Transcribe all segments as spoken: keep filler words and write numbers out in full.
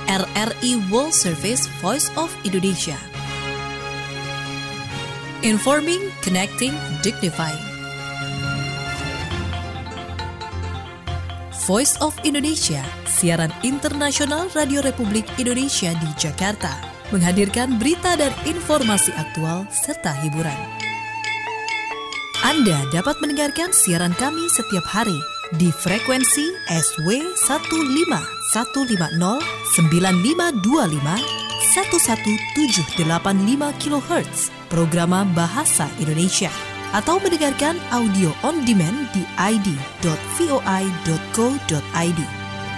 R R I World Service Voice of Indonesia. Informing, connecting, dignifying. Voice of Indonesia, siaran internasional Radio Republik Indonesia di Jakarta, menghadirkan berita dan informasi aktual serta hiburan. Anda dapat mendengarkan siaran kami setiap hari di frekuensi S W satu lima satu lima nol sembilan lima dua lima satu satu tujuh delapan lima kilohertz, programa Bahasa Indonesia, atau mendengarkan audio on demand di i d dot voi dot co dot i d.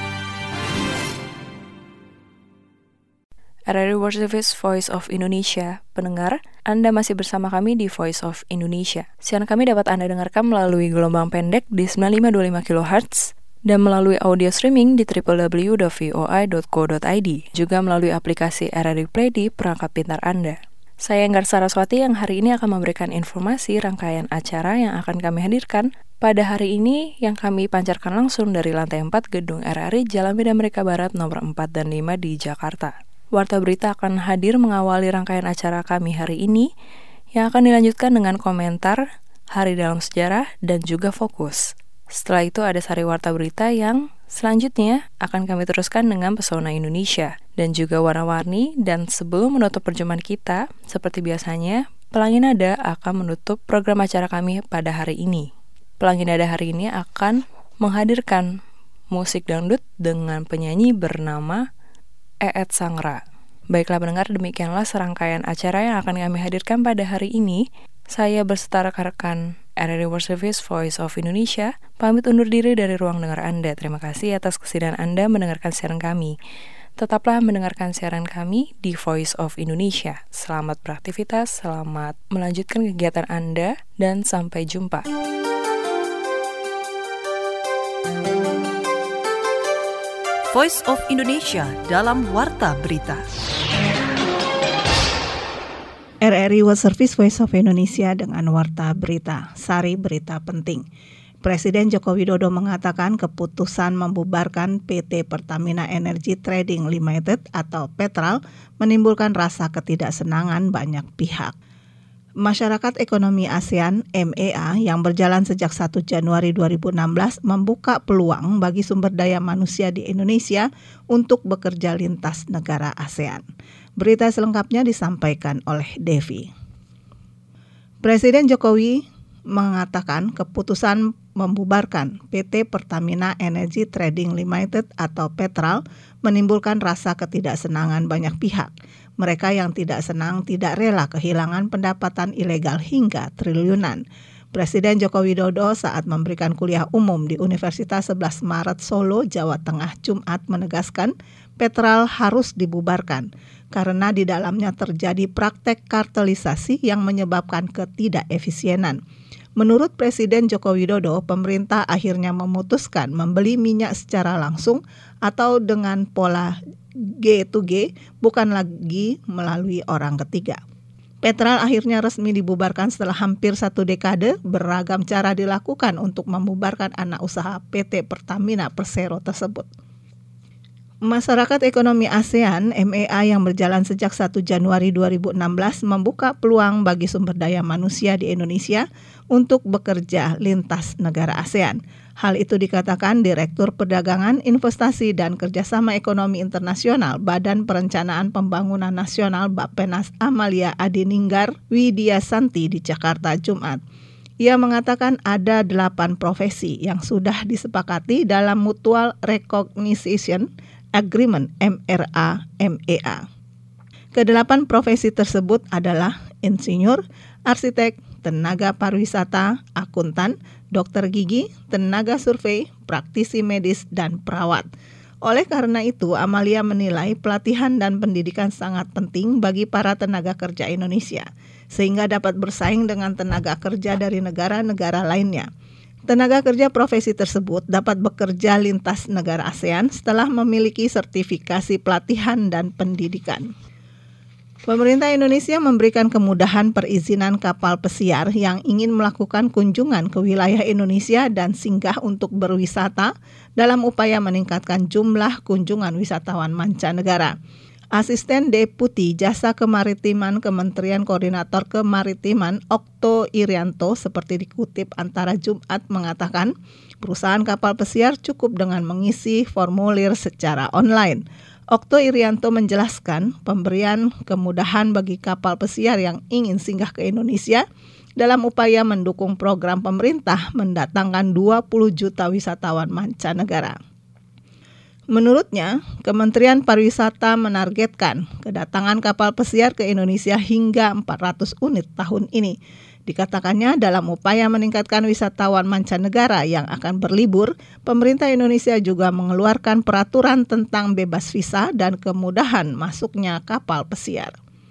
R R I World Service Voice of Indonesia. Pendengar, Anda masih bersama kami di Voice of Indonesia. Siaran kami dapat Anda dengarkan melalui gelombang pendek di sembilan lima dua lima kilohertz dan melalui audio streaming di w w w dot voi dot co dot i d, juga melalui aplikasi R R I Play di perangkat pintar Anda. Saya Enggar Saraswati yang hari ini akan memberikan informasi rangkaian acara yang akan kami hadirkan pada hari ini, yang kami pancarkan langsung dari lantai empat Gedung R R I Jalan Medan Merdeka Barat nomor empat dan lima di Jakarta. Warta Berita akan hadir mengawali rangkaian acara kami hari ini, yang akan dilanjutkan dengan komentar, Hari dalam Sejarah, dan juga Fokus. Setelah itu ada sari Warta Berita yang selanjutnya akan kami teruskan dengan Pesona Indonesia dan juga Warna-Warni. Dan sebelum menutup perjumpaan kita, seperti biasanya, Pelangi Nada akan menutup program acara kami pada hari ini. Pelangi Nada hari ini akan menghadirkan musik dangdut dengan penyanyi bernama Eet Sangra. Baiklah pendengar, demikianlah serangkaian acara yang akan kami hadirkan pada hari ini. Saya berserta rekan-rekan R R I World Service Voice of Indonesia pamit undur diri dari ruang dengar Anda. Terima kasih atas kesediaan Anda mendengarkan siaran kami. Tetaplah mendengarkan siaran kami di Voice of Indonesia. Selamat beraktivitas, selamat melanjutkan kegiatan Anda, dan sampai jumpa. Voice of Indonesia dalam Warta Berita. R R I World Service Voice of Indonesia dengan Warta Berita. Sari berita penting. Presiden Joko Widodo mengatakan keputusan membubarkan P T Pertamina Energy Trading Limited atau Petral menimbulkan rasa ketidaksenangan banyak pihak. Masyarakat Ekonomi ASEAN M E A yang berjalan sejak satu Januari dua ribu enam belas membuka peluang bagi sumber daya manusia di Indonesia untuk bekerja lintas negara ASEAN. Berita selengkapnya disampaikan oleh Devi. Presiden Jokowi mengatakan keputusan membubarkan P T Pertamina Energy Trading Limited atau Petral menimbulkan rasa ketidaksenangan banyak pihak. Mereka yang tidak senang tidak rela kehilangan pendapatan ilegal hingga triliunan. Presiden Joko Widodo saat memberikan kuliah umum di Universitas sebelas Maret Solo, Jawa Tengah, Jumat menegaskan Petral harus dibubarkan karena di dalamnya terjadi praktek kartelisasi yang menyebabkan ketidakefisienan. Menurut Presiden Joko Widodo, pemerintah akhirnya memutuskan membeli minyak secara langsung atau dengan pola G to G, bukan lagi melalui orang ketiga. Petral akhirnya resmi dibubarkan setelah hampir satu dekade. Beragam cara dilakukan untuk membubarkan anak usaha P T Pertamina Persero tersebut. Masyarakat Ekonomi ASEAN M E A yang berjalan sejak satu Januari dua ribu enam belas membuka peluang bagi sumber daya manusia di Indonesia untuk bekerja lintas negara ASEAN. Hal itu dikatakan Direktur Perdagangan, Investasi dan Kerjasama Ekonomi Internasional Badan Perencanaan Pembangunan Nasional Bappenas Amalia Adininggar Widiasanti di Jakarta Jumat. Ia mengatakan ada delapan profesi yang sudah disepakati dalam Mutual Recognition Agreement M R A M E A. Kedelapan profesi tersebut adalah insinyur, arsitek, tenaga pariwisata, akuntan, dokter gigi, tenaga survei, praktisi medis, dan perawat. Oleh karena itu, Amalia menilai pelatihan dan pendidikan sangat penting bagi para tenaga kerja Indonesia, sehingga dapat bersaing dengan tenaga kerja dari negara-negara lainnya. Tenaga kerja profesi tersebut dapat bekerja lintas negara ASEAN setelah memiliki sertifikasi pelatihan dan pendidikan. Pemerintah Indonesia memberikan kemudahan perizinan kapal pesiar yang ingin melakukan kunjungan ke wilayah Indonesia dan singgah untuk berwisata dalam upaya meningkatkan jumlah kunjungan wisatawan mancanegara. Asisten Deputi Jasa Kemaritiman Kementerian Koordinator Kemaritiman Okto Irianto seperti dikutip Antara Jumat mengatakan perusahaan kapal pesiar cukup dengan mengisi formulir secara online. Okto Irianto menjelaskan pemberian kemudahan bagi kapal pesiar yang ingin singgah ke Indonesia dalam upaya mendukung program pemerintah mendatangkan dua puluh juta wisatawan mancanegara. Menurutnya, Kementerian Pariwisata menargetkan kedatangan kapal pesiar ke Indonesia hingga empat ratus unit tahun ini. Dikatakannya dalam upaya meningkatkan wisatawan mancanegara yang akan berlibur, pemerintah Indonesia juga mengeluarkan peraturan tentang bebas visa dan kemudahan masuknya kapal pesiar.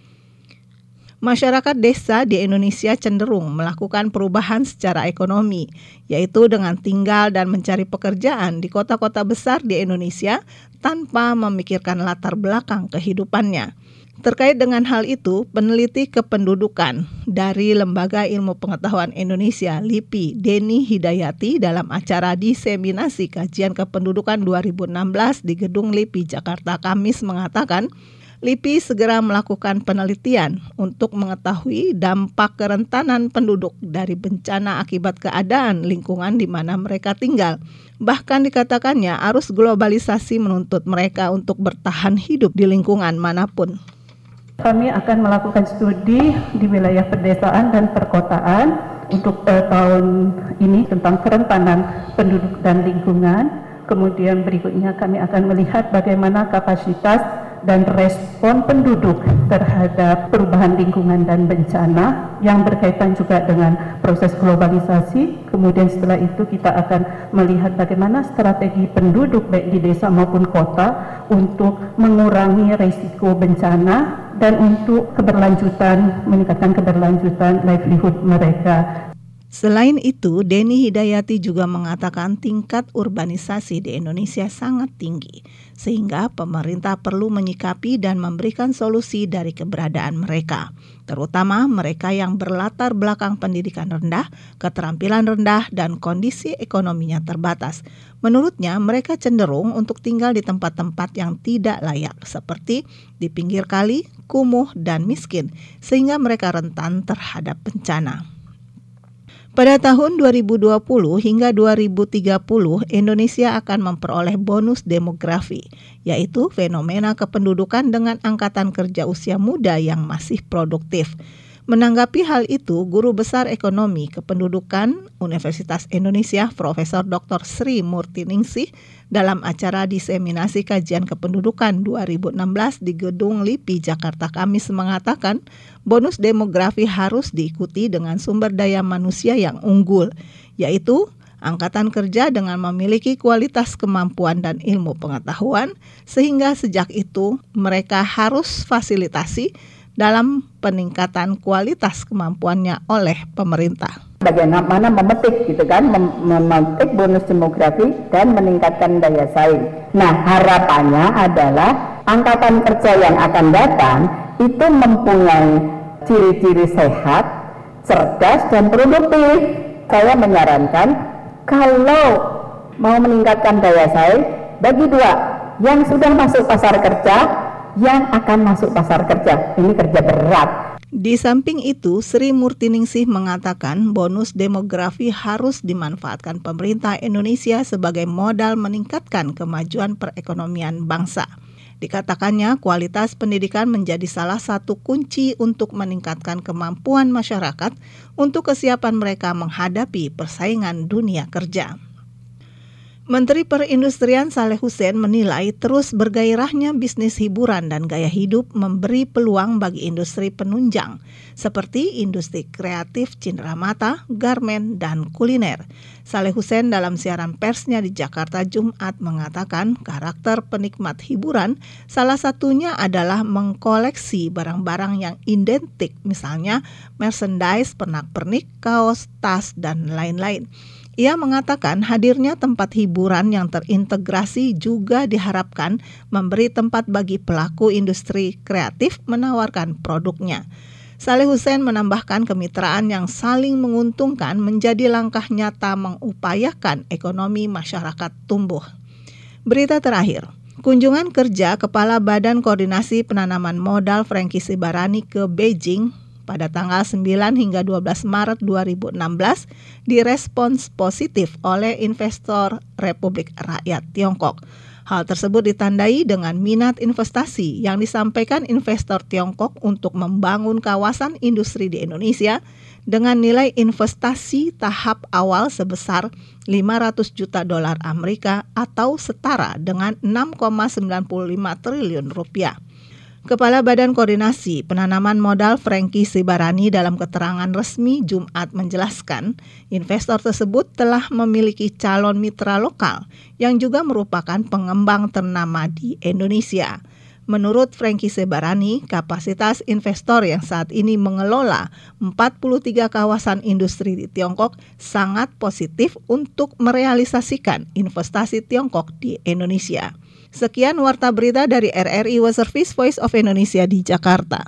Masyarakat desa di Indonesia cenderung melakukan perubahan secara ekonomi, yaitu dengan tinggal dan mencari pekerjaan di kota-kota besar di Indonesia tanpa memikirkan latar belakang kehidupannya. Terkait dengan hal itu, peneliti kependudukan dari Lembaga Ilmu Pengetahuan Indonesia (L I P I) Deni Hidayati dalam acara diseminasi kajian kependudukan dua ribu enam belas di Gedung L I P I Jakarta Kamis mengatakan, L I P I segera melakukan penelitian untuk mengetahui dampak kerentanan penduduk dari bencana akibat keadaan lingkungan di mana mereka tinggal. Bahkan dikatakannya arus globalisasi menuntut mereka untuk bertahan hidup di lingkungan manapun. Kami akan melakukan studi di wilayah pedesaan dan perkotaan untuk eh, tahun ini tentang kerentanan penduduk dan lingkungan. Kemudian berikutnya kami akan melihat bagaimana kapasitas dan respon penduduk terhadap perubahan lingkungan dan bencana yang berkaitan juga dengan proses globalisasi. Kemudian setelah itu kita akan melihat bagaimana strategi penduduk baik di desa maupun kota untuk mengurangi risiko bencana dan untuk keberlanjutan, meningkatkan keberlanjutan livelihood mereka. Selain itu, Deni Hidayati juga mengatakan tingkat urbanisasi di Indonesia sangat tinggi, sehingga pemerintah perlu menyikapi dan memberikan solusi dari keberadaan mereka, terutama mereka yang berlatar belakang pendidikan rendah, keterampilan rendah, dan kondisi ekonominya terbatas. Menurutnya, mereka cenderung untuk tinggal di tempat-tempat yang tidak layak, seperti di pinggir kali, kumuh, dan miskin, sehingga mereka rentan terhadap bencana. Pada tahun dua ribu dua puluh hingga dua ribu tiga puluh, Indonesia akan memperoleh bonus demografi, yaitu fenomena kependudukan dengan angkatan kerja usia muda yang masih produktif. Menanggapi hal itu, Guru Besar Ekonomi Kependudukan Universitas Indonesia, Profesor Doktor Sri Murtiningsih, dalam acara diseminasi kajian kependudukan dua ribu enam belas di Gedung L I P I Jakarta Kamis mengatakan, bonus demografi harus diikuti dengan sumber daya manusia yang unggul, yaitu angkatan kerja dengan memiliki kualitas kemampuan dan ilmu pengetahuan, sehingga sejak itu mereka harus fasilitasi dalam peningkatan kualitas kemampuannya oleh pemerintah. Bagaimana memetik gitu kan, mem- memetik bonus demografi dan meningkatkan daya saing. Nah, harapannya adalah angkatan kerja yang akan datang itu mempunyai ciri-ciri sehat, cerdas, dan produktif. Saya menyarankan kalau mau meningkatkan daya saing, bagi dua, yang sudah masuk pasar kerja, yang akan masuk pasar kerja. Ini kerja berat. Di samping itu, Sri Murtiningsih mengatakan bonus demografi harus dimanfaatkan pemerintah Indonesia sebagai modal meningkatkan kemajuan perekonomian bangsa. Dikatakannya, kualitas pendidikan menjadi salah satu kunci untuk meningkatkan kemampuan masyarakat untuk kesiapan mereka menghadapi persaingan dunia kerja. Menteri Perindustrian Saleh Hussein menilai terus bergairahnya bisnis hiburan dan gaya hidup memberi peluang bagi industri penunjang seperti industri kreatif cenderamata, garmen, dan kuliner. Saleh Hussein dalam siaran persnya di Jakarta Jumat mengatakan karakter penikmat hiburan salah satunya adalah mengkoleksi barang-barang yang identik, misalnya merchandise, pernak-pernik, kaos, tas, dan lain-lain. Ia mengatakan hadirnya tempat hiburan yang terintegrasi juga diharapkan memberi tempat bagi pelaku industri kreatif menawarkan produknya. Saleh Hussein menambahkan kemitraan yang saling menguntungkan menjadi langkah nyata mengupayakan ekonomi masyarakat tumbuh. Berita terakhir, kunjungan kerja Kepala Badan Koordinasi Penanaman Modal Franky Sibarani ke Beijing pada tanggal sembilan hingga dua belas Maret dua ribu enam belas direspons positif oleh investor Republik Rakyat Tiongkok. Hal tersebut ditandai dengan minat investasi yang disampaikan investor Tiongkok untuk membangun kawasan industri di Indonesia dengan nilai investasi tahap awal sebesar lima ratus juta dolar Amerika atau setara dengan enam koma sembilan lima triliun rupiah. Kepala Badan Koordinasi Penanaman Modal Franky Sibarani dalam keterangan resmi Jumat menjelaskan, investor tersebut telah memiliki calon mitra lokal yang juga merupakan pengembang ternama di Indonesia. Menurut Franky Sibarani, kapasitas investor yang saat ini mengelola empat puluh tiga kawasan industri di Tiongkok sangat positif untuk merealisasikan investasi Tiongkok di Indonesia. Sekian warta berita dari R R I World Service Voice of Indonesia di Jakarta.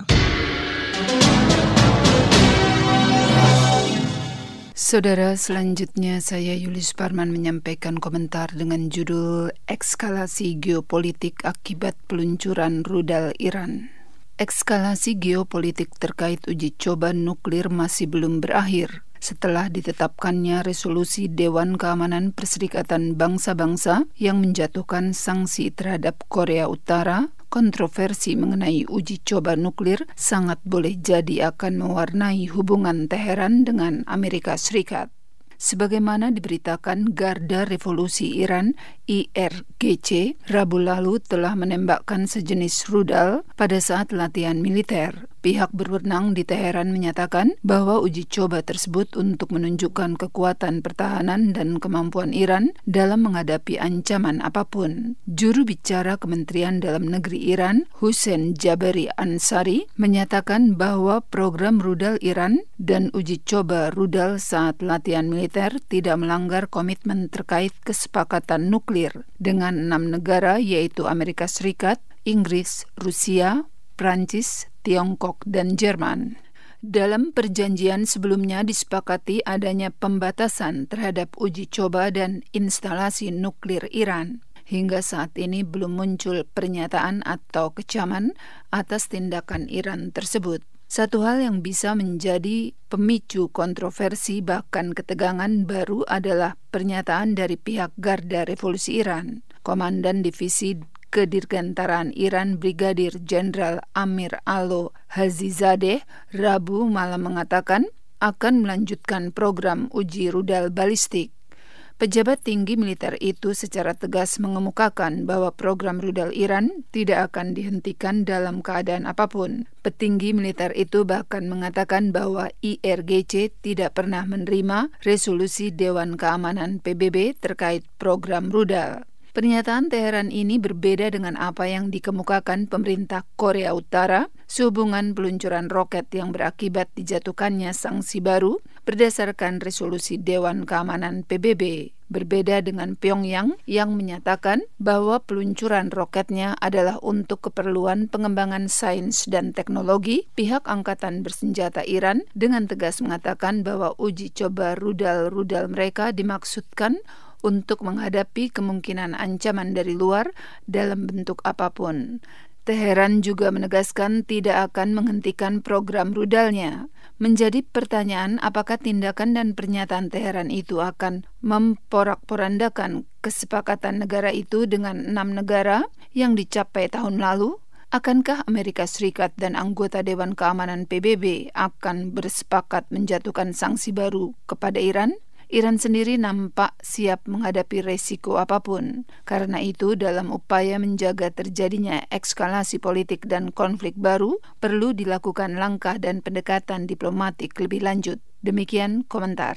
Saudara, selanjutnya saya Yulis Parman menyampaikan komentar dengan judul Eskalasi Geopolitik Akibat Peluncuran Rudal Iran. Eskalasi geopolitik terkait uji coba nuklir masih belum berakhir. Setelah ditetapkannya resolusi Dewan Keamanan Perserikatan Bangsa-Bangsa yang menjatuhkan sanksi terhadap Korea Utara, kontroversi mengenai uji coba nuklir sangat boleh jadi akan mewarnai hubungan Teheran dengan Amerika Serikat. Sebagaimana diberitakan, Garda Revolusi Iran I R G C Rabu lalu telah menembakkan sejenis rudal pada saat latihan militer. Pihak berwenang di Teheran menyatakan bahwa uji coba tersebut untuk menunjukkan kekuatan pertahanan dan kemampuan Iran dalam menghadapi ancaman apapun. Juru bicara Kementerian Dalam Negeri Iran, Hussein Jabari Ansari, menyatakan bahwa program rudal Iran dan uji coba rudal saat latihan militer tidak melanggar komitmen terkait kesepakatan nuklir dengan enam negara yaitu Amerika Serikat, Inggris, Rusia, Prancis, Tiongkok, dan Jerman. Dalam perjanjian sebelumnya disepakati adanya pembatasan terhadap uji coba dan instalasi nuklir Iran. Hingga saat ini belum muncul pernyataan atau kecaman atas tindakan Iran tersebut. Satu hal yang bisa menjadi pemicu kontroversi bahkan ketegangan baru adalah pernyataan dari pihak Garda Revolusi Iran. Komandan Divisi Kedirgantaraan Iran Brigadir Jenderal Amir Alo Hazizadeh Rabu malam mengatakan akan melanjutkan program uji rudal balistik. Pejabat tinggi militer itu secara tegas mengemukakan bahwa program rudal Iran tidak akan dihentikan dalam keadaan apapun. Petinggi militer itu bahkan mengatakan bahwa I R G C tidak pernah menerima resolusi Dewan Keamanan P B B terkait program rudal. Pernyataan Teheran ini berbeda dengan apa yang dikemukakan pemerintah Korea Utara sehubungan peluncuran roket yang berakibat dijatuhkannya sanksi baru berdasarkan resolusi Dewan Keamanan P B B. Berbeda dengan Pyongyang yang menyatakan bahwa peluncuran roketnya adalah untuk keperluan pengembangan sains dan teknologi, pihak Angkatan Bersenjata Iran dengan tegas mengatakan bahwa uji coba rudal-rudal mereka dimaksudkan untuk menghadapi kemungkinan ancaman dari luar dalam bentuk apapun. Teheran juga menegaskan tidak akan menghentikan program rudalnya. Menjadi pertanyaan apakah tindakan dan pernyataan Teheran itu akan memporak-porandakan kesepakatan negara itu dengan enam negara yang dicapai tahun lalu? Akankah Amerika Serikat dan anggota Dewan Keamanan P B B akan bersepakat menjatuhkan sanksi baru kepada Iran? Iran sendiri nampak siap menghadapi resiko apapun. Karena itu, dalam upaya menjaga terjadinya eskalasi politik dan konflik baru, perlu dilakukan langkah dan pendekatan diplomatik lebih lanjut. Demikian komentar.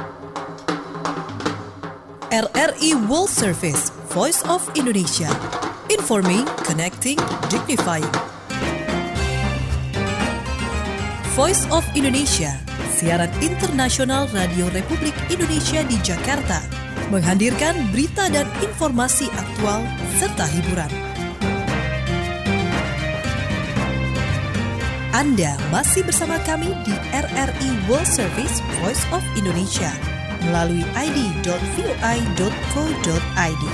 R R I World Service, Voice of Indonesia. Informing, connecting, dignifying. Voice of Indonesia, siaran internasional Radio Republik Indonesia di Jakarta, menghadirkan berita dan informasi aktual serta hiburan. Anda masih bersama kami di R R I World Service Voice of Indonesia melalui i d dot v o i dot co dot i d.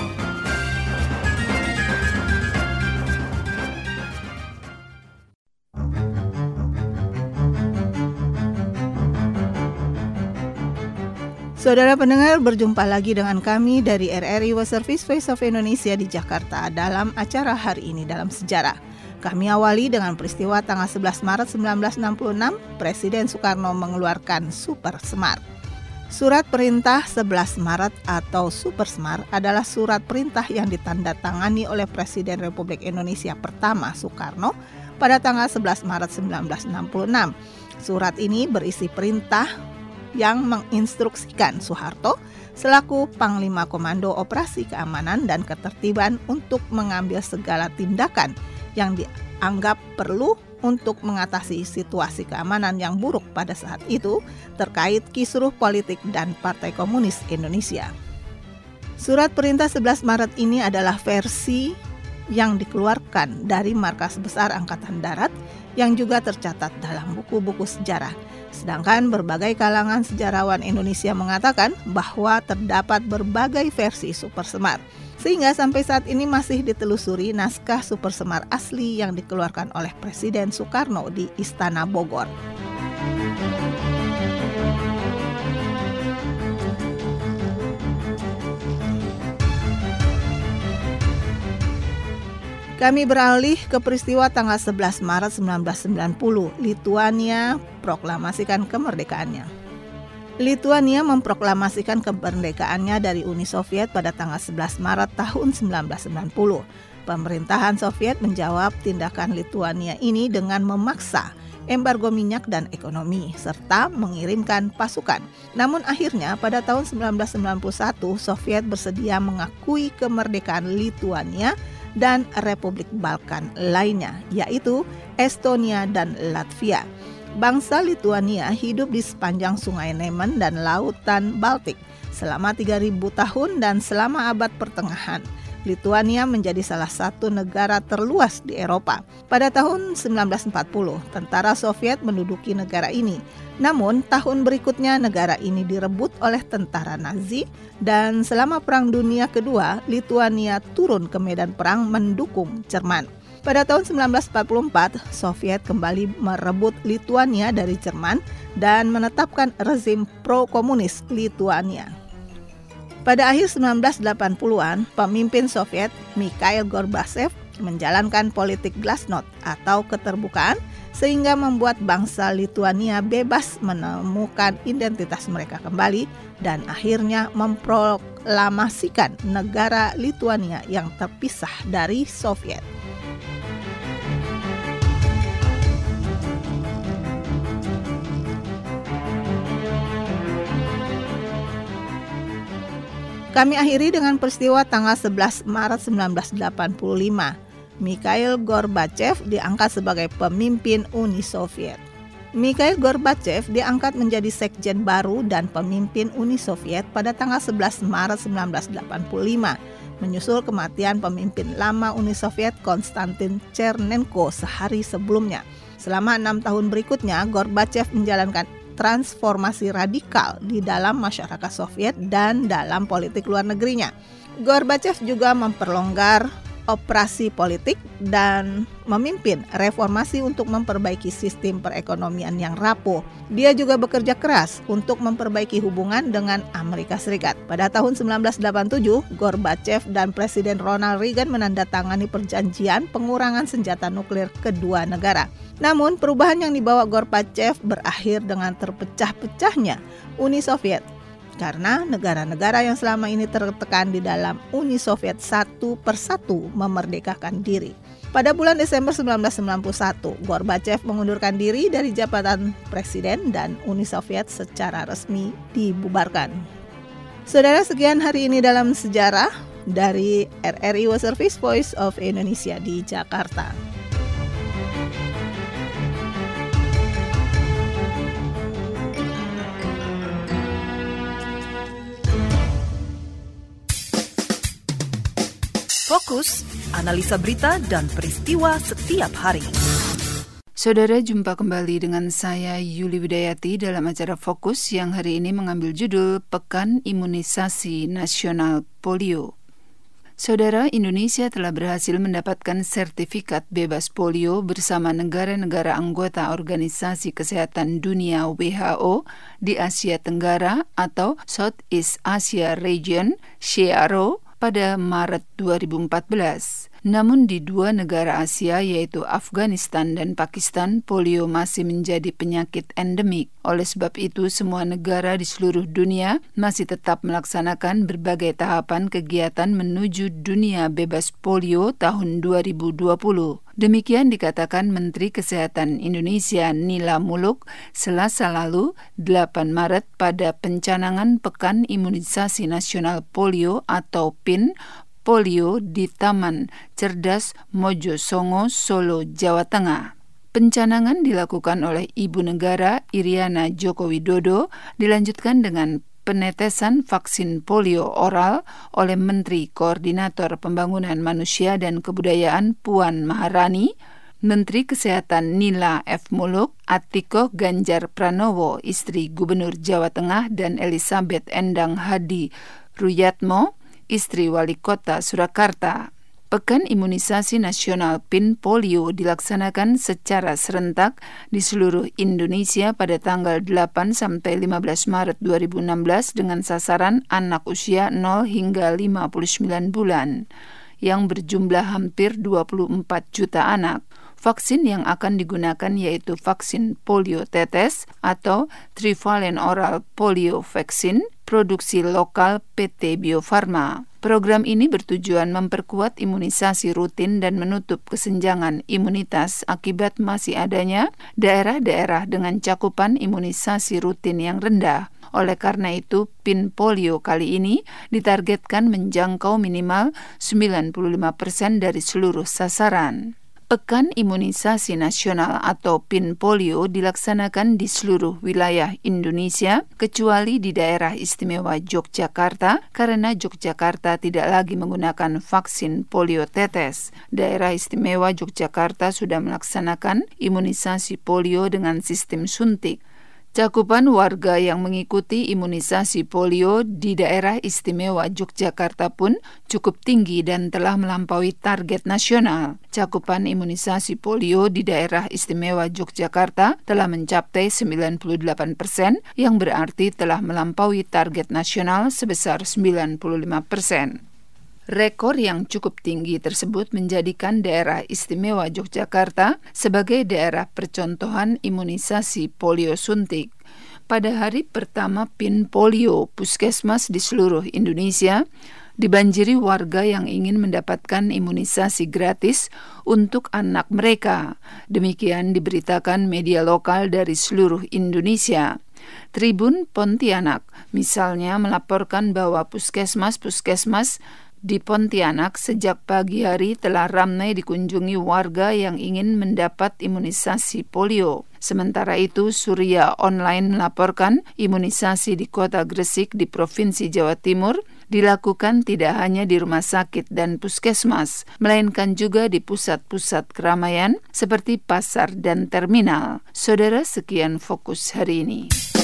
Saudara pendengar, berjumpa lagi dengan kami dari R R I World Service Voice of Indonesia di Jakarta dalam acara Hari Ini Dalam Sejarah. Kami awali dengan peristiwa tanggal sebelas Maret seribu sembilan ratus enam puluh enam, Presiden Soekarno mengeluarkan Super Semar. Surat Perintah sebelas Maret atau Super Semar adalah surat perintah yang ditandatangani oleh Presiden Republik Indonesia pertama Soekarno pada tanggal sebelas Maret seribu sembilan ratus enam puluh enam. Surat ini berisi perintah yang menginstruksikan Soeharto selaku Panglima Komando Operasi Keamanan dan Ketertiban untuk mengambil segala tindakan yang dianggap perlu untuk mengatasi situasi keamanan yang buruk pada saat itu terkait kisruh politik dan Partai Komunis Indonesia. Surat Perintah sebelas Maret ini adalah versi yang dikeluarkan dari Markas Besar Angkatan Darat yang juga tercatat dalam buku-buku sejarah. Sedangkan berbagai kalangan sejarawan Indonesia mengatakan bahwa terdapat berbagai versi Super Semar. Sehingga sampai saat ini masih ditelusuri naskah Super Semar asli yang dikeluarkan oleh Presiden Soekarno di Istana Bogor. Kami beralih ke peristiwa tanggal sebelas Maret seribu sembilan ratus sembilan puluh, Lituania proklamasikan kemerdekaannya. Lituania memproklamasikan kemerdekaannya dari Uni Soviet pada tanggal sebelas Maret tahun seribu sembilan ratus sembilan puluh. Pemerintahan Soviet menjawab tindakan Lituania ini dengan memaksa embargo minyak dan ekonomi, serta mengirimkan pasukan. Namun akhirnya pada tahun seribu sembilan ratus sembilan puluh satu, Soviet bersedia mengakui kemerdekaan Lituania dan Republik Balkan lainnya, yaitu Estonia dan Latvia. Bangsa Lituania hidup di sepanjang Sungai Neman dan Lautan Baltik selama tiga ribu tahun dan selama abad pertengahan. Lituania menjadi salah satu negara terluas di Eropa. Pada tahun seribu sembilan ratus empat puluh, tentara Soviet menduduki negara ini. Namun, tahun berikutnya negara ini direbut oleh tentara Nazi dan selama Perang Dunia Kedua, Lituania turun ke medan perang mendukung Jerman. Pada tahun seribu sembilan ratus empat puluh empat, Soviet kembali merebut Lituania dari Jerman dan menetapkan rezim pro-komunis Lituania. Pada akhir seribu sembilan ratus delapan puluhan, pemimpin Soviet Mikhail Gorbachev menjalankan politik glasnost atau keterbukaan sehingga membuat bangsa Lituania bebas menemukan identitas mereka kembali dan akhirnya memproklamasikan negara Lituania yang terpisah dari Soviet. Kami akhiri dengan peristiwa tanggal sebelas Maret seribu sembilan ratus delapan puluh lima. Mikhail Gorbachev diangkat sebagai pemimpin Uni Soviet. Mikhail Gorbachev diangkat menjadi sekjen baru dan pemimpin Uni Soviet pada tanggal sebelas Maret seribu sembilan ratus delapan puluh lima, menyusul kematian pemimpin lama Uni Soviet Konstantin Chernenko sehari sebelumnya. Selama enam tahun berikutnya, Gorbachev menjalankan transformasi radikal di dalam masyarakat Soviet dan dalam politik luar negerinya. Gorbachev juga memperlonggar operasi politik dan memimpin reformasi untuk memperbaiki sistem perekonomian yang rapuh. Dia juga bekerja keras untuk memperbaiki hubungan dengan Amerika Serikat. Pada tahun seribu sembilan ratus delapan puluh tujuh, Gorbachev dan Presiden Ronald Reagan menandatangani perjanjian pengurangan senjata nuklir kedua negara. Namun, perubahan yang dibawa Gorbachev berakhir dengan terpecah-pecahnya Uni Soviet. Karena negara-negara yang selama ini tertekan di dalam Uni Soviet satu persatu memerdekakan diri. Pada bulan Desember seribu sembilan ratus sembilan puluh satu, Gorbachev mengundurkan diri dari jabatan presiden dan Uni Soviet secara resmi dibubarkan. Saudara, sekian hari ini dalam sejarah dari R R I World Service Voice of Indonesia di Jakarta. Fokus, analisa berita dan peristiwa setiap hari. Saudara, jumpa kembali dengan saya Yuli Widayati dalam acara Fokus yang hari ini mengambil judul Pekan Imunisasi Nasional Polio. Saudara, Indonesia telah berhasil mendapatkan sertifikat bebas polio bersama negara-negara anggota Organisasi Kesehatan Dunia W H O di Asia Tenggara atau Southeast Asia Region S A R O pada Maret dua ribu empat belas. Namun di dua negara Asia yaitu Afghanistan dan Pakistan, polio masih menjadi penyakit endemik. Oleh sebab itu, semua negara di seluruh dunia masih tetap melaksanakan berbagai tahapan kegiatan menuju dunia bebas polio tahun dua ribu dua puluh. Demikian dikatakan Menteri Kesehatan Indonesia Nila Muluk Selasa lalu, delapan Maret pada pencanangan Pekan Imunisasi Nasional Polio atau P I N Polio di Taman Cerdas Mojosongo, Solo, Jawa Tengah. Pencanangan dilakukan oleh Ibu Negara Iriana Joko Widodo, dilanjutkan dengan penetesan vaksin polio oral oleh Menteri Koordinator Pembangunan Manusia dan Kebudayaan Puan Maharani, Menteri Kesehatan Nila F. Muluk, Atikoh Ganjar Pranowo, istri Gubernur Jawa Tengah, dan Elizabeth Endang Hadi Ruyatmo, istri Wali Kota Surakarta. Pekan Imunisasi Nasional P I N Polio dilaksanakan secara serentak di seluruh Indonesia pada tanggal delapan sampai lima belas Maret dua ribu enam belas dengan sasaran anak usia nol hingga lima puluh sembilan bulan yang berjumlah hampir dua puluh empat juta anak. Vaksin yang akan digunakan yaitu vaksin polio tetes atau Trivalent Oral Polio Vaccine produksi lokal P T Bio Farma. Program ini bertujuan memperkuat imunisasi rutin dan menutup kesenjangan imunitas akibat masih adanya daerah-daerah dengan cakupan imunisasi rutin yang rendah. Oleh karena itu, P I N Polio kali ini ditargetkan menjangkau minimal sembilan puluh lima persen dari seluruh sasaran. Pekan Imunisasi Nasional atau P I N Polio dilaksanakan di seluruh wilayah Indonesia kecuali di daerah istimewa Yogyakarta karena Yogyakarta tidak lagi menggunakan vaksin polio tetes. Daerah istimewa Yogyakarta sudah melaksanakan imunisasi polio dengan sistem suntik. Cakupan warga yang mengikuti imunisasi polio di daerah istimewa Yogyakarta pun cukup tinggi dan telah melampaui target nasional. Cakupan imunisasi polio di daerah istimewa Yogyakarta telah mencapai sembilan puluh delapan persen, yang berarti telah melampaui target nasional sebesar sembilan puluh lima persen. Rekor yang cukup tinggi tersebut menjadikan daerah istimewa Yogyakarta sebagai daerah percontohan imunisasi polio suntik. Pada hari pertama P I N Polio, puskesmas di seluruh Indonesia dibanjiri warga yang ingin mendapatkan imunisasi gratis untuk anak mereka. Demikian diberitakan media lokal dari seluruh Indonesia. Tribun Pontianak misalnya melaporkan bahwa puskesmas-puskesmas di Pontianak sejak pagi hari telah ramai dikunjungi warga yang ingin mendapat imunisasi polio. Sementara itu, Surya Online melaporkan imunisasi di Kota Gresik di Provinsi Jawa Timur dilakukan tidak hanya di rumah sakit dan puskesmas, melainkan juga di pusat-pusat keramaian seperti pasar dan terminal. Saudara, sekian Fokus hari ini.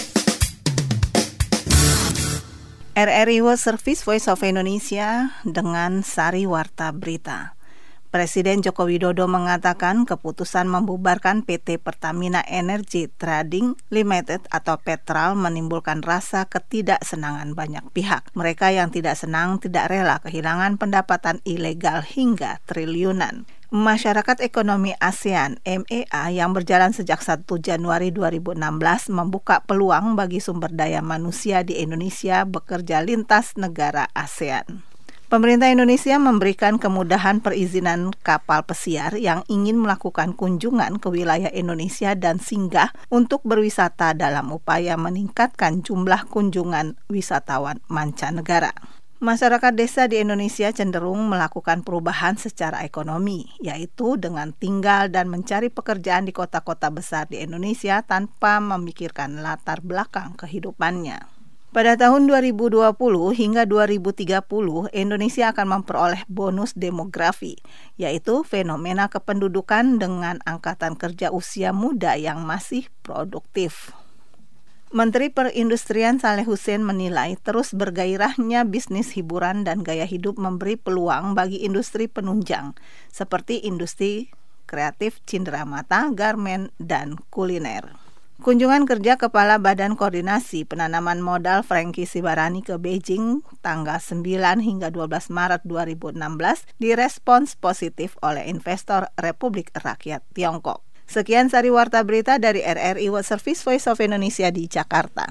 R R I World Service Voice of Indonesia dengan Sari Warta Berita. Presiden Joko Widodo mengatakan keputusan membubarkan P T Pertamina Energy Trading Limited atau Petral menimbulkan rasa ketidaksenangan banyak pihak. Mereka yang tidak senang tidak rela kehilangan pendapatan ilegal hingga triliunan. Masyarakat Ekonomi ASEAN M E A yang berjalan sejak satu Januari dua ribu enam belas membuka peluang bagi sumber daya manusia di Indonesia bekerja lintas negara ASEAN. Pemerintah Indonesia memberikan kemudahan perizinan kapal pesiar yang ingin melakukan kunjungan ke wilayah Indonesia dan singgah untuk berwisata dalam upaya meningkatkan jumlah kunjungan wisatawan mancanegara. Masyarakat desa di Indonesia cenderung melakukan perubahan secara ekonomi, yaitu dengan tinggal dan mencari pekerjaan di kota-kota besar di Indonesia tanpa memikirkan latar belakang kehidupannya. Pada tahun dua ribu dua puluh hingga dua ribu tiga puluh, Indonesia akan memperoleh bonus demografi, yaitu fenomena kependudukan dengan angkatan kerja usia muda yang masih produktif. Menteri Perindustrian Saleh Hussein menilai terus bergairahnya bisnis hiburan dan gaya hidup memberi peluang bagi industri penunjang, seperti industri kreatif cenderamata, garmen, dan kuliner. Kunjungan kerja Kepala Badan Koordinasi Penanaman Modal Franky Sibarani ke Beijing tanggal sembilan hingga dua belas Maret dua ribu enam belas direspons positif oleh investor Republik Rakyat Tiongkok. Sekian sari warta berita dari R R I World Service Voice of Indonesia di Jakarta.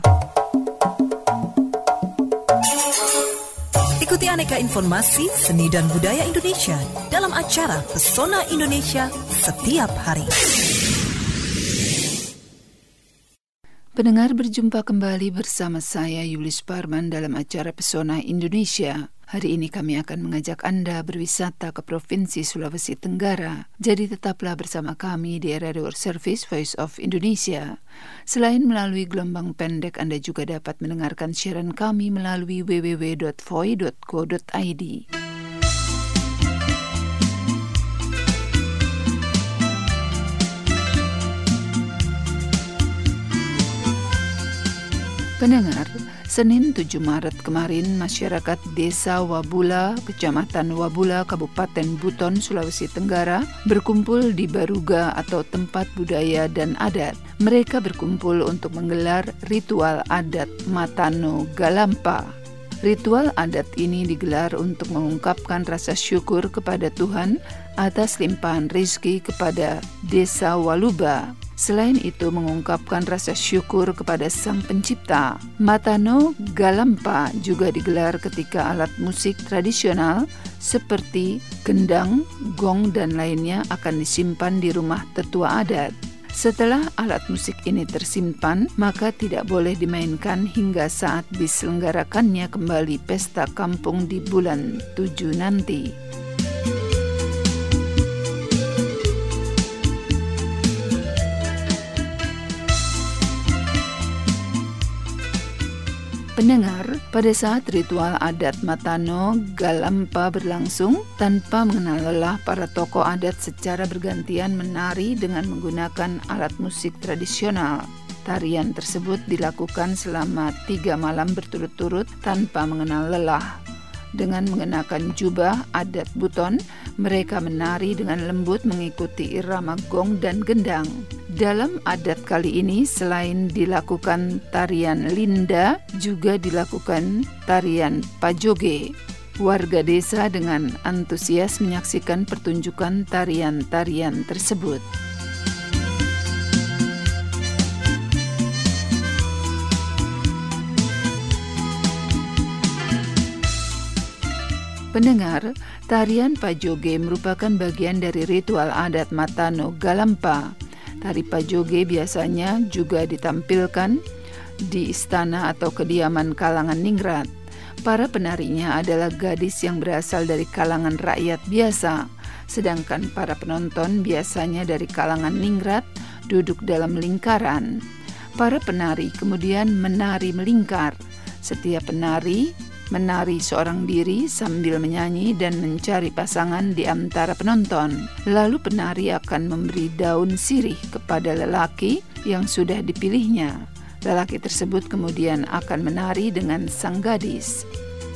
Ikuti aneka informasi seni dan budaya Indonesia dalam acara Pesona Indonesia setiap hari. Pendengar, berjumpa kembali bersama saya Yulis Parman dalam acara Pesona Indonesia. Hari ini kami akan mengajak Anda berwisata ke Provinsi Sulawesi Tenggara. Jadi tetaplah bersama kami di R R I World Service Voice of Indonesia. Selain melalui gelombang pendek, Anda juga dapat mendengarkan siaran kami melalui w w w dot voi dot co dot i d. Pendengar, Senin tujuh Maret kemarin, masyarakat Desa Wabula, Kecamatan Wabula, Kabupaten Buton, Sulawesi Tenggara, berkumpul di Baruga atau tempat budaya dan adat. Mereka berkumpul untuk menggelar ritual adat Matano Galampa. Ritual adat ini digelar untuk mengungkapkan rasa syukur kepada Tuhan atas limpahan rezeki kepada Desa Waluba. Selain itu, mengungkapkan rasa syukur kepada Sang Pencipta. Matano Galampa juga digelar ketika alat musik tradisional seperti gendang, gong, dan lainnya akan disimpan di rumah tetua adat. Setelah alat musik ini tersimpan, maka tidak boleh dimainkan hingga saat diselenggarakannya kembali pesta kampung di bulan tujuh nanti. Pendengar, pada saat ritual adat Matano Galampa berlangsung, tanpa mengenal lelah, para tokoh adat secara bergantian menari dengan menggunakan alat musik tradisional. Tarian tersebut dilakukan selama tiga malam berturut-turut tanpa mengenal lelah. Dengan mengenakan jubah adat Buton, mereka menari dengan lembut mengikuti irama gong dan gendang. Dalam adat kali ini, selain dilakukan tarian linda, juga dilakukan tarian pajoge. Warga desa dengan antusias menyaksikan pertunjukan tarian-tarian tersebut. Pendengar, tarian pajoge merupakan bagian dari ritual adat Matano Galampa. Tari pajoge biasanya juga ditampilkan di istana atau kediaman kalangan ningrat. Para penarinya adalah gadis yang berasal dari kalangan rakyat biasa, sedangkan para penonton biasanya dari kalangan ningrat duduk dalam lingkaran. Para penari kemudian menari melingkar. Setiap penari menari seorang diri sambil menyanyi dan mencari pasangan di antara penonton. Lalu penari akan memberi daun sirih kepada lelaki yang sudah dipilihnya. Lelaki tersebut kemudian akan menari dengan sang gadis.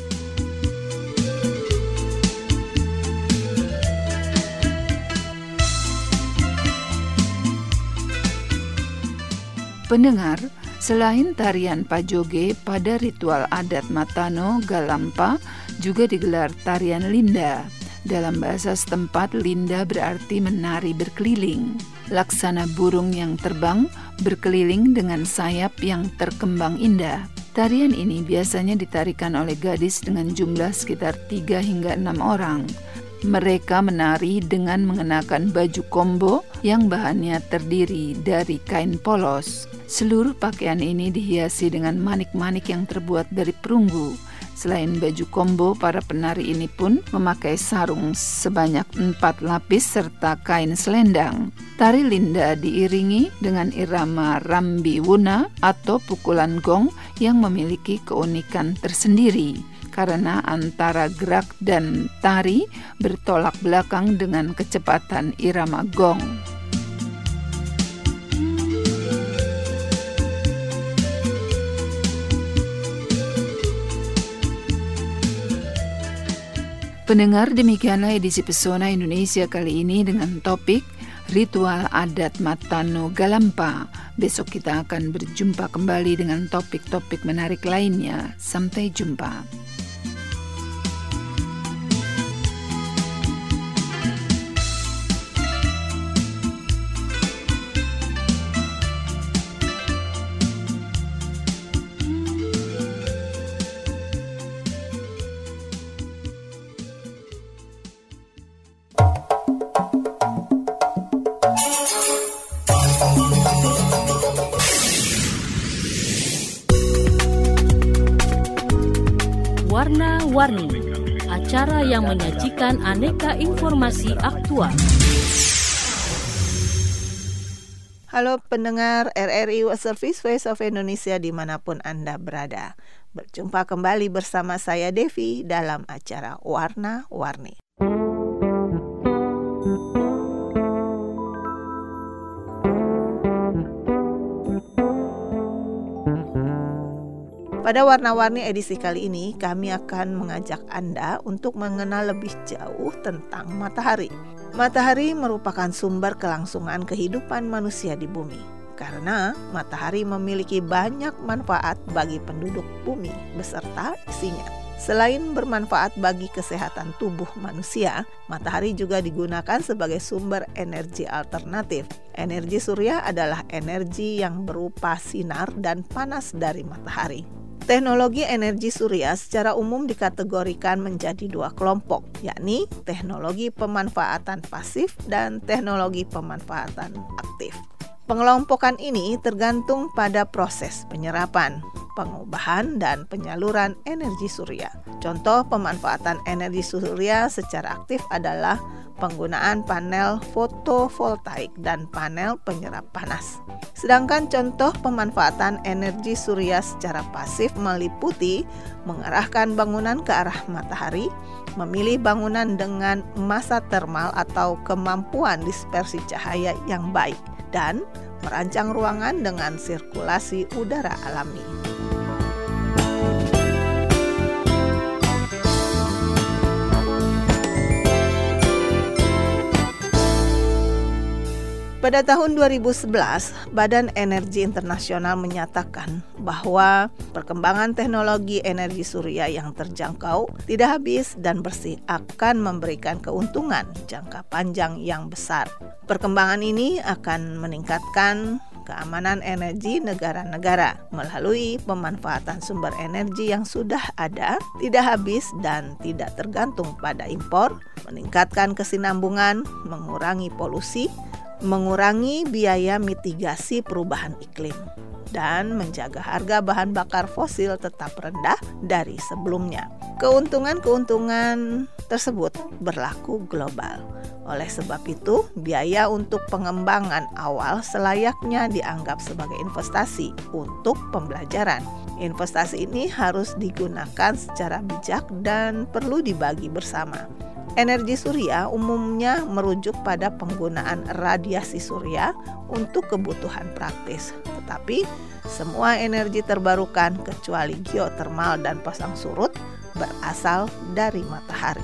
Pendengar, selain tarian pajoge, pada ritual adat Matano Galampa juga digelar tarian linda. Dalam bahasa setempat, linda berarti menari berkeliling. Laksana burung yang terbang berkeliling dengan sayap yang terkembang indah. Tarian ini biasanya ditarikan oleh gadis dengan jumlah sekitar tiga hingga enam orang. Mereka menari dengan mengenakan baju kombo yang bahannya terdiri dari kain polos. Seluruh pakaian ini dihiasi dengan manik-manik yang terbuat dari perunggu. Selain baju combo, para penari ini pun memakai sarung sebanyak empat lapis serta kain selendang. Tari Linda diiringi dengan irama rambi wuna atau pukulan gong yang memiliki keunikan tersendiri, karena antara gerak dan tari bertolak belakang dengan kecepatan irama gong. Pendengar, demikianlah edisi Pesona Indonesia kali ini dengan topik Ritual Adat Matano Galampa. Besok kita akan berjumpa kembali dengan topik-topik menarik lainnya. Sampai jumpa. Warna-Warni, acara yang menyajikan aneka informasi aktual. Halo pendengar R R I World Service Voice of Indonesia dimanapun Anda berada. Berjumpa kembali bersama saya Devi dalam acara Warna-Warni. Pada Warna-Warni edisi kali ini, kami akan mengajak Anda untuk mengenal lebih jauh tentang matahari. Matahari merupakan sumber kelangsungan kehidupan manusia di bumi, karena matahari memiliki banyak manfaat bagi penduduk bumi beserta isinya. Selain bermanfaat bagi kesehatan tubuh manusia, matahari juga digunakan sebagai sumber energi alternatif. Energi surya adalah energi yang berupa sinar dan panas dari matahari. Teknologi energi surya secara umum dikategorikan menjadi dua kelompok, yakni teknologi pemanfaatan pasif dan teknologi pemanfaatan aktif. Pengelompokan ini tergantung pada proses penyerapan, pengubahan, dan penyaluran energi surya. Contoh pemanfaatan energi surya secara aktif adalah penggunaan panel fotovoltaik dan panel penyerap panas. Sedangkan contoh pemanfaatan energi surya secara pasif meliputi mengarahkan bangunan ke arah matahari, memilih bangunan dengan massa termal atau kemampuan dispersi cahaya yang baik, dan merancang ruangan dengan sirkulasi udara alami. Pada tahun dua ribu sebelas, Badan Energi Internasional menyatakan bahwa perkembangan teknologi energi surya yang terjangkau, tidak habis dan bersih akan memberikan keuntungan jangka panjang yang besar. Perkembangan ini akan meningkatkan keamanan energi negara-negara melalui pemanfaatan sumber energi yang sudah ada, tidak habis dan tidak tergantung pada impor, meningkatkan kesinambungan, mengurangi polusi, mengurangi biaya mitigasi perubahan iklim, dan menjaga harga bahan bakar fosil tetap rendah dari sebelumnya. Keuntungan-keuntungan tersebut berlaku global. Oleh sebab itu, biaya untuk pengembangan awal selayaknya dianggap sebagai investasi untuk pembelajaran. Investasi ini harus digunakan secara bijak dan perlu dibagi bersama. Energi surya umumnya merujuk pada penggunaan radiasi surya untuk kebutuhan praktis. Tetapi semua energi terbarukan kecuali geotermal dan pasang surut berasal dari matahari.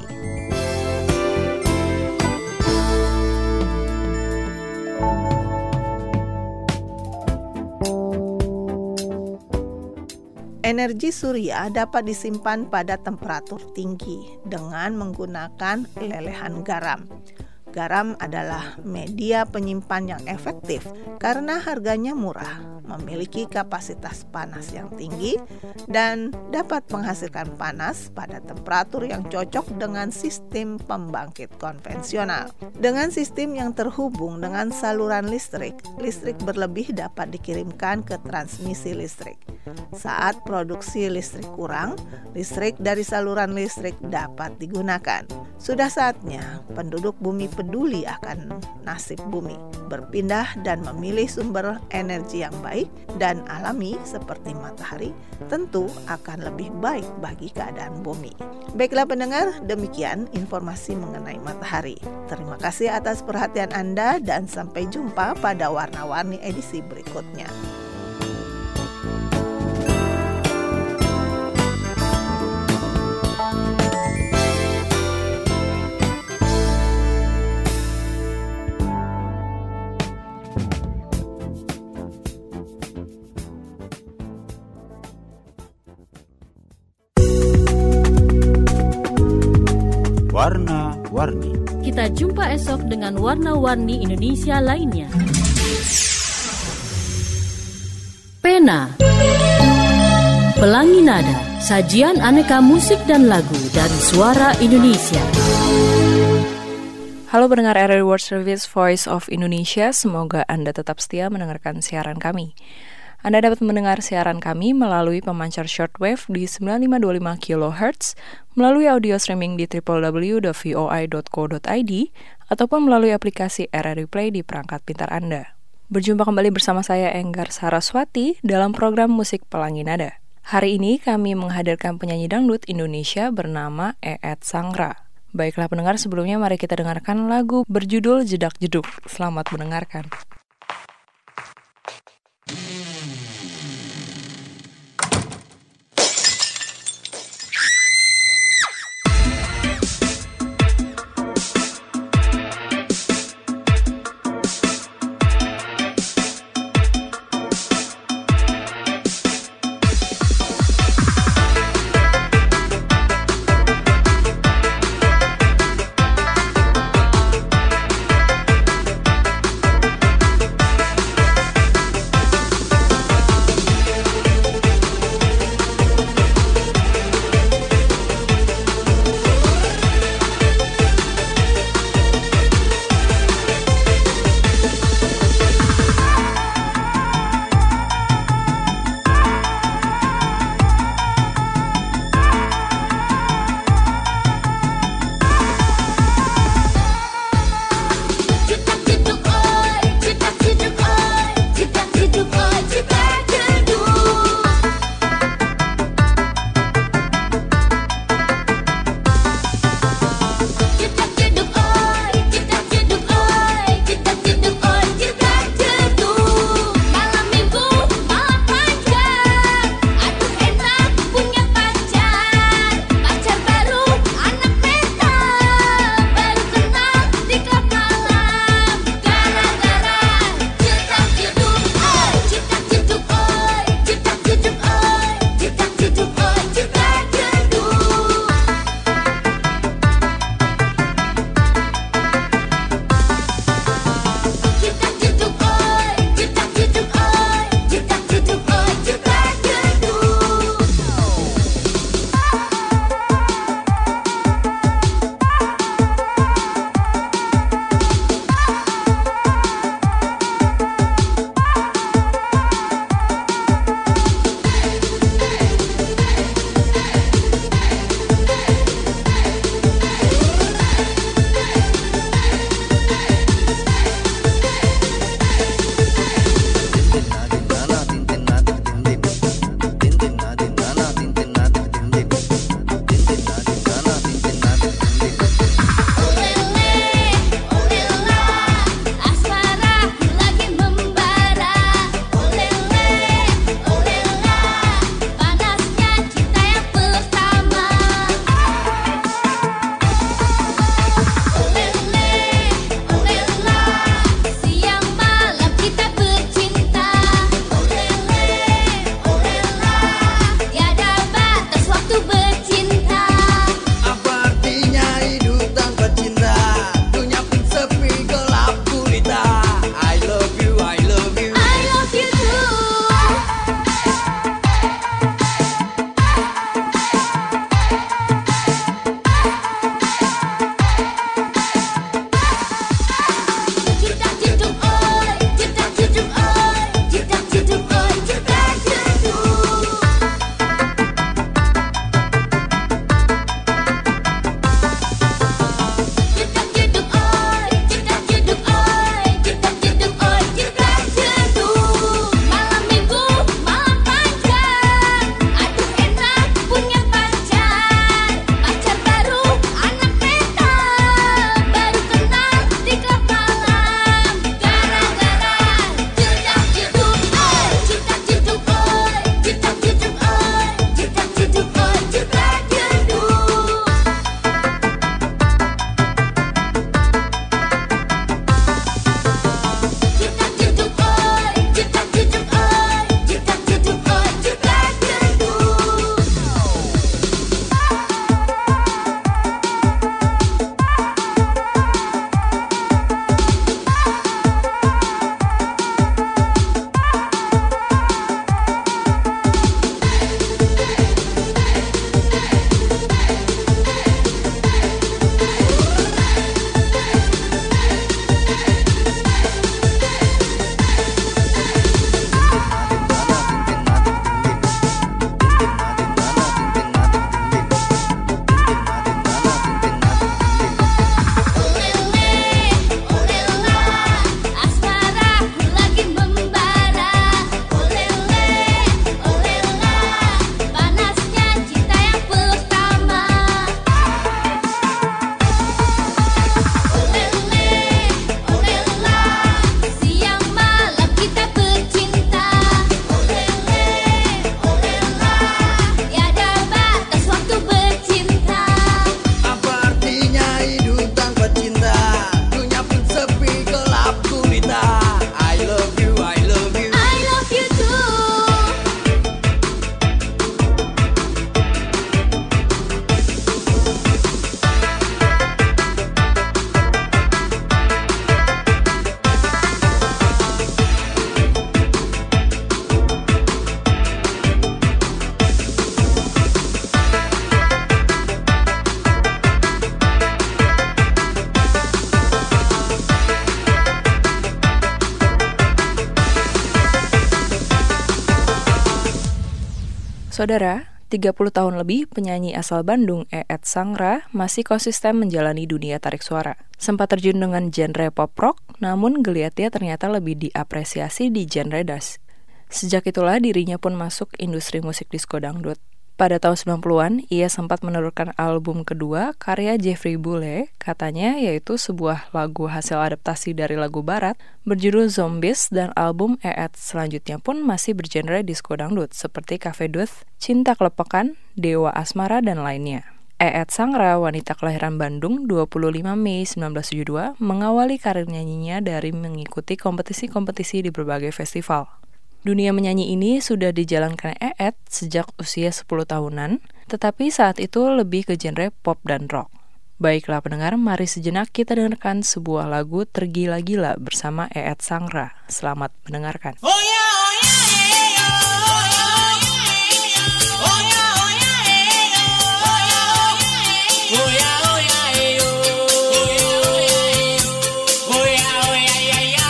Energi surya dapat disimpan pada temperatur tinggi dengan menggunakan lelehan garam. Garam adalah media penyimpan yang efektif karena harganya murah memiliki kapasitas panas yang tinggi dan dapat menghasilkan panas pada temperatur yang cocok dengan sistem pembangkit konvensional. Dengan sistem yang terhubung dengan saluran listrik, listrik berlebih dapat dikirimkan ke transmisi listrik. Saat produksi listrik kurang, listrik dari saluran listrik dapat digunakan. Sudah saatnya penduduk bumi peduli akan nasib bumi, berpindah dan memilih sumber energi yang baik dan alami seperti matahari, tentu akan lebih baik bagi keadaan bumi. Baiklah pendengar, demikian informasi mengenai matahari. Terima kasih atas perhatian Anda dan sampai jumpa pada Warna-Warni edisi berikutnya. Warna-Warni. Kita jumpa esok dengan warna-warni Indonesia lainnya. Pena, Pelangi Nada, sajian aneka musik dan lagu dari suara Indonesia. Halo pendengar R R I World Service Voice of Indonesia, semoga Anda tetap setia mendengarkan siaran kami. Anda dapat mendengar siaran kami melalui pemancar shortwave di sembilan lima dua lima kilohertz, melalui audio streaming di w w w dot v o i dot co dot i d, ataupun melalui aplikasi R R I Play di perangkat pintar Anda. Berjumpa kembali bersama saya Enggar Saraswati dalam program Musik Pelangi Nada. Hari ini kami menghadirkan penyanyi dangdut Indonesia bernama Eet Sangra. Baiklah pendengar, sebelumnya mari kita dengarkan lagu berjudul Jedak Jeduk. Selamat mendengarkan. hidup tanpa cinta, dunia pun sepi gelap gulita. I love you, I love you, I love you too. Saudara, tiga puluh tahun lebih penyanyi asal Bandung Eet Sangra masih konsisten menjalani dunia tarik suara. Sempat terjun dengan genre pop rock, namun geliatnya ternyata lebih diapresiasi di genre dance. Sejak itulah dirinya pun masuk industri musik disco dangdut. Pada tahun sembilan puluhan, ia sempat menelurkan album kedua karya Jeffrey Bulle, katanya yaitu sebuah lagu hasil adaptasi dari lagu barat berjudul Zombies, dan album Eet selanjutnya pun masih bergenre disco dangdut seperti Cafe Duth, Cinta Kelepekan, Dewa Asmara, dan lainnya. Eet Sangra, wanita kelahiran Bandung dua puluh lima Mei sembilan belas tujuh puluh dua, mengawali karir nyanyinya dari mengikuti kompetisi-kompetisi di berbagai festival. Dunia menyanyi ini sudah dijalankan Eet sejak usia sepuluh tahunan, tetapi saat itu lebih ke genre pop dan rock. Baiklah pendengar, mari sejenak kita dengarkan sebuah lagu Tergila-gila bersama Eet Sangra. Selamat mendengarkan. Oh ya, oh ya, eh, oh, oh ya, oh ya, oh ya, eh, oh ya, oh ya, oh ya, eh, oh ya, oh ya, ya, ya,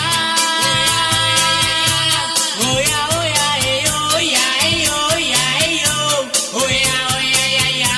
oh ya, oh ya, eh, oh ya, eh, oh ya, eh, oh ya, oh ya, ya, ya.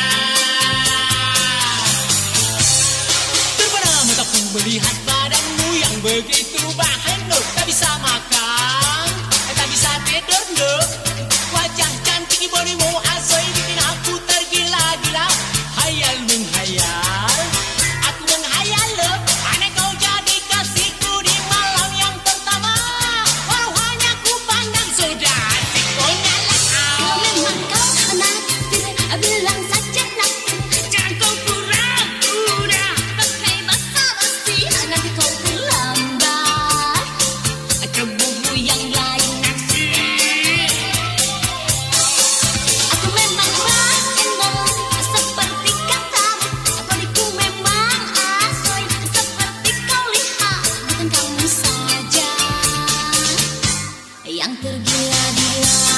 Terpana mataku melihat badanmu yang begitu bahenuk, tak bisa makan, tak bisa tidur, no. Wajah cantik bodimu asoy bikin aku tergila-gila. Hayal menghayal, aku menghayal lo. Aneh kau jadi kasihku di malam yang pertama. Walau hanya ku pandang sudah asik kau nyala. Kalau memang kau naksir, bilang saja naksir. Jangan kau pura-pura pakai basa-basi, nanti kau terlambat keburu yang lain naksir. Aku memang bahenol seperti katamu, bodiku memang asoy seperti kau lihat, bukan kamu saja yang tergila-gila.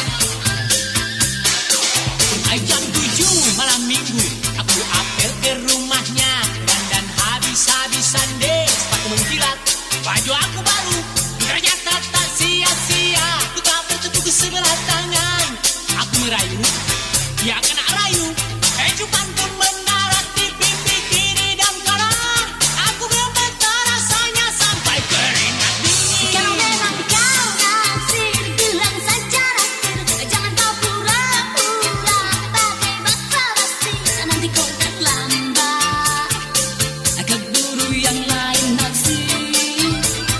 Mulai jam tujuh malam minggu, aku apel ke rumahnya, dandan habis-habisan deh, sepatu mengkilat, baju aku baru, ternyata tak sia-sia, ku tak bertutup sebelah tangan, aku merayu, dia kena rayu, kecupan pun mendarat di pipi kiri dan kanan, aku gemetar rasanya sampai keringat dingin. Kalau memang kau naksir, bilang saja naksir. Jangan kau pura-pura pakai basa-basi, nanti kau terlambat keburu yang lain naksir.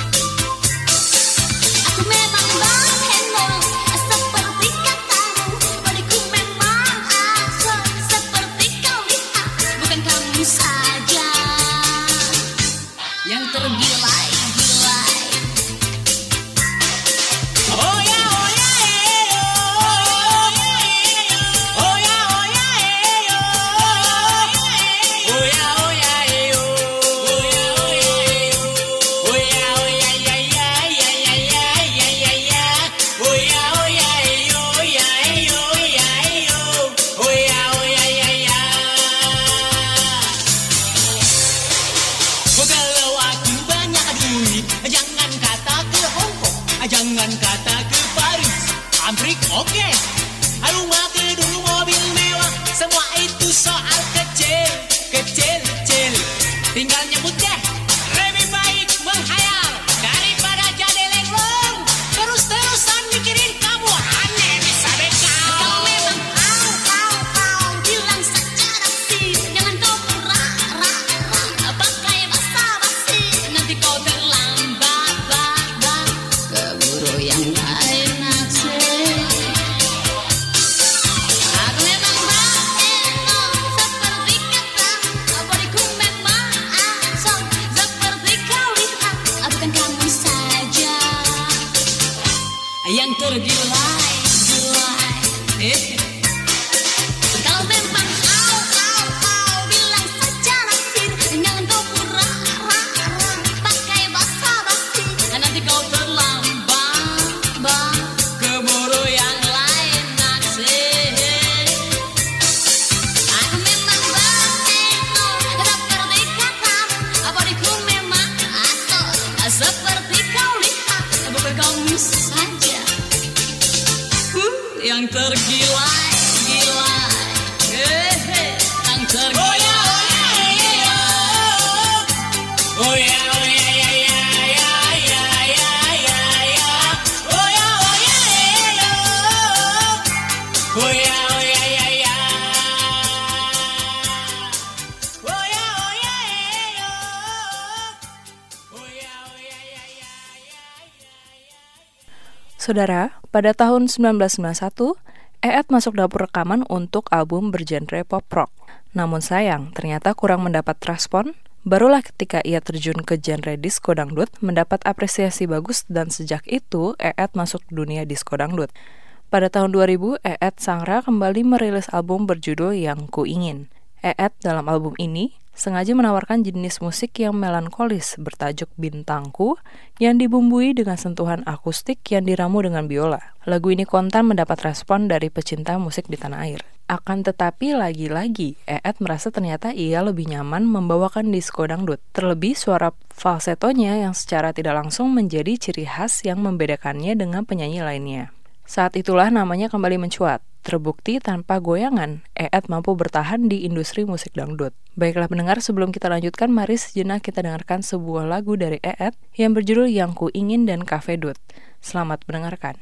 Aku memang bahenol seperti katamu, bodiku memang asoy seperti kau lihat, bukan kamu saja yang tergila-gila. Oh ya, oh ya, eh, oh oh ya, oh ya, eh, oh ya, oh ya, eh, oh ya, oh ya, ya, ya, ya, ya, ya, ya, ya, ya, oh ya, oh ya, eh, oh ya, eh, oh ya, eh, oh ya, oh ya, ya, ya. Oh, kalau aku banyak duit, jangan kata ke Hong Kong, jangan kata ke Paris, Amrik oke, rumah gedung mobil mewah, semua itu soal kecil, kecil, kecil, tinggal nyebut deh, lebih baik menghayal daripada jadi lenglong, terus-terusan mikirin kamu aneh bisa bekal. Kalau memang kau, kau, kau bilang saja naksir. Jangan kau pura-pura pakai basa-basi, nanti kau terlambat, bak, bak, keburu yang lain naksir. Aku memang bahenol seperti katamu, bodiku memang tergilai-gilai. Eh. Kalau memang kau, kau, kau bilang saja naksir, jangan kau pura-pura pakai basa-basi, nanti kau terlambat, bang, keburu yang lain naksir. Aku memang bertekad tetap berdikatan, abadiku memang asal seperti kau lihat, bukan kamu saja uh, yang tergilai-gilai, eh, eh, yang tergilai-gilai. Oh ya, oh ya, ya, ya, ya, ya, ya, ya, ya. Oh ya, oh ya, ya, ya. Oh ya, oh ya, ya, ya. Oh ya, oh ya, ya, ya. Oh ya, oh ya, ya, ya, ya, ya. Saudara, pada tahun sembilan belas sembilan puluh satu, E E T masuk dapur rekaman untuk album bergenre pop rock. Namun sayang, ternyata kurang mendapat respon. Barulah ketika ia terjun ke genre disco dangdut, mendapat apresiasi bagus dan sejak itu E E T masuk dunia disco dangdut. Pada tahun dua ribu, E E T Sangra kembali merilis album berjudul Yang Ku Ingin. E E T dalam album ini sengaja menawarkan jenis musik yang melankolis bertajuk Bintangku yang dibumbui dengan sentuhan akustik yang diramu dengan biola. Lagu ini kontan mendapat respon dari pecinta musik di tanah air. Akan tetapi lagi-lagi E E T merasa ternyata ia lebih nyaman membawakan disco dangdut. Terlebih suara falsetonya yang secara tidak langsung menjadi ciri khas yang membedakannya dengan penyanyi lainnya. Saat itulah namanya kembali mencuat. Terbukti tanpa goyangan, E E T mampu bertahan di industri musik dangdut. Baiklah pendengar, sebelum kita lanjutkan, mari sejenak kita dengarkan sebuah lagu dari E E T yang berjudul Yang Ku Ingin dan Cafe Dut. Selamat mendengarkan.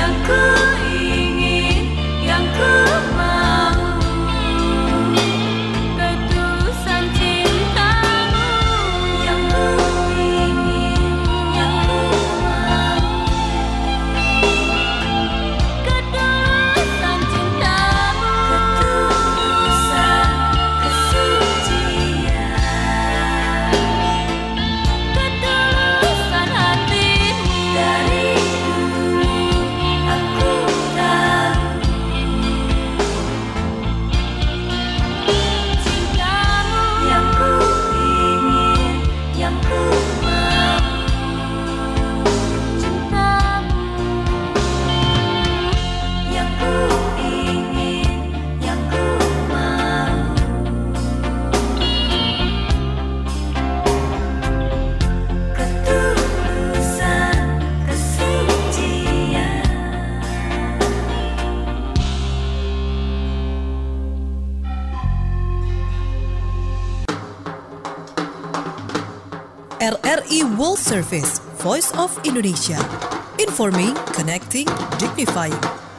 R R I World Service, Voice of Indonesia. Informing, connecting, dignifying.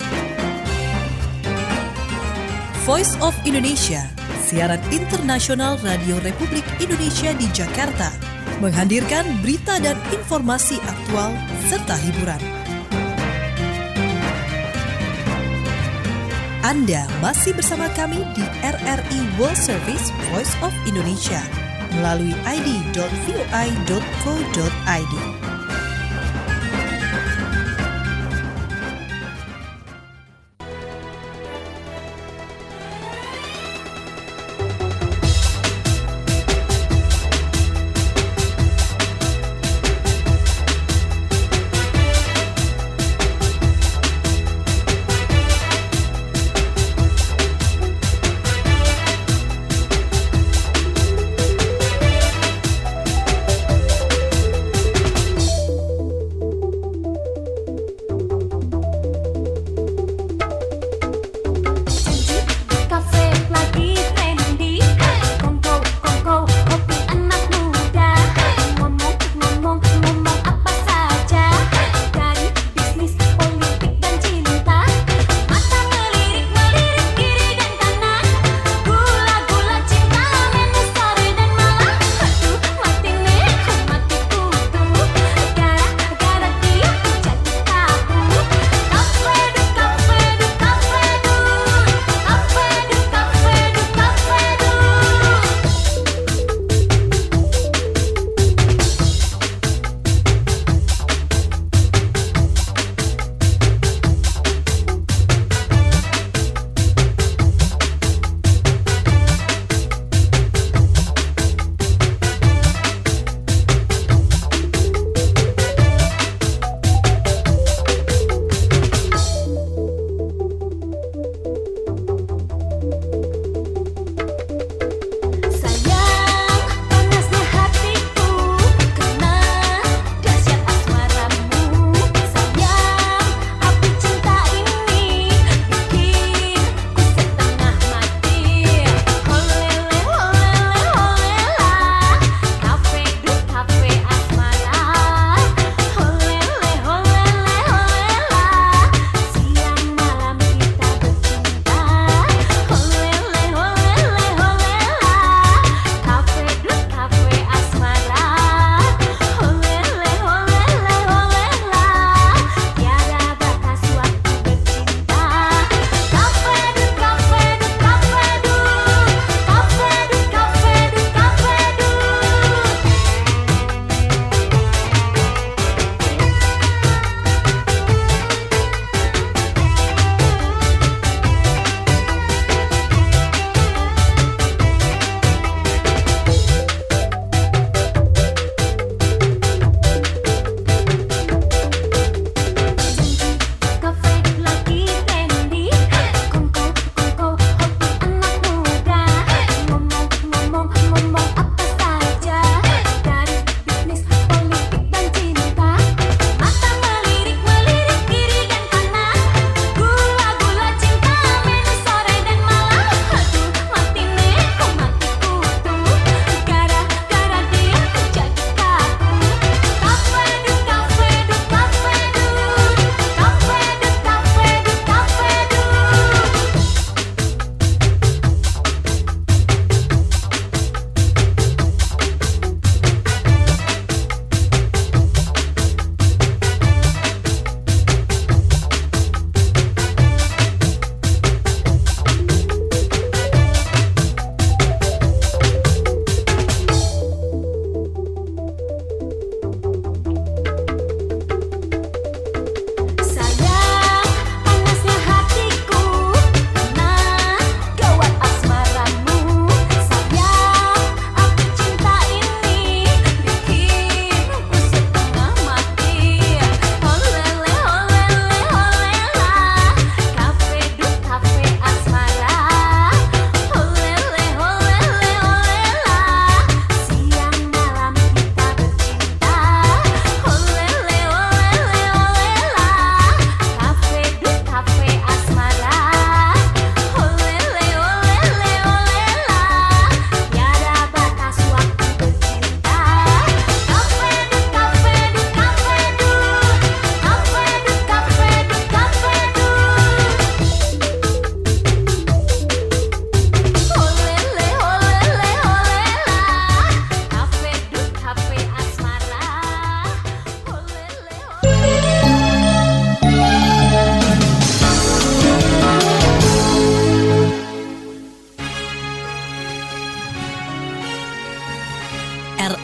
Voice of Indonesia, siaran internasional Radio Republik Indonesia di Jakarta, menghadirkan berita dan informasi aktual serta hiburan. Anda masih bersama kami di R R I World Service, Voice of Indonesia melalui i d dot voi dot co dot i d.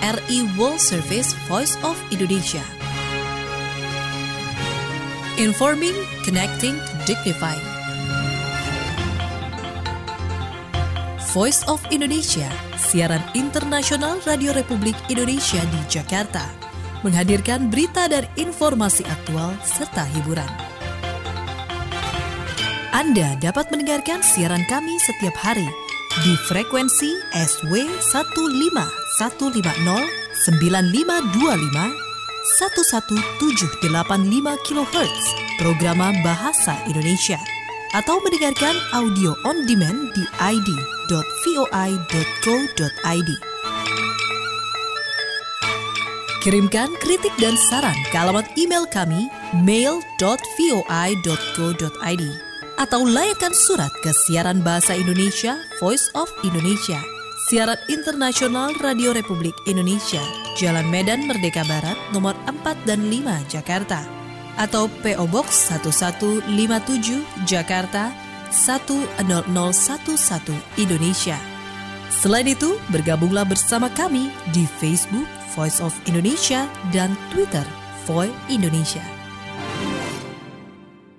R I World Service Voice of Indonesia. Informing, connecting, dignifying. Voice of Indonesia, siaran internasional Radio Republik Indonesia di Jakarta, menghadirkan berita dan informasi aktual serta hiburan. Anda dapat mendengarkan siaran kami setiap hari di frekuensi S W satu lima satu lima nol sembilan lima dua lima satu satu tujuh delapan lima kilohertz programa Bahasa Indonesia, atau mendengarkan audio on demand di i d dot voi dot co dot i d. Kirimkan kritik dan saran ke alamat email kami mail dot voi dot co dot i d atau layakkan surat ke siaran Bahasa Indonesia Voice of Indonesia, siaran internasional Radio Republik Indonesia, Jalan Medan Merdeka Barat nomor empat dan lima Jakarta, atau P O Box satu satu lima tujuh Jakarta satu nol nol satu satu Indonesia. Selain itu, bergabunglah bersama kami di Facebook Voice of Indonesia dan Twitter Voi Indonesia.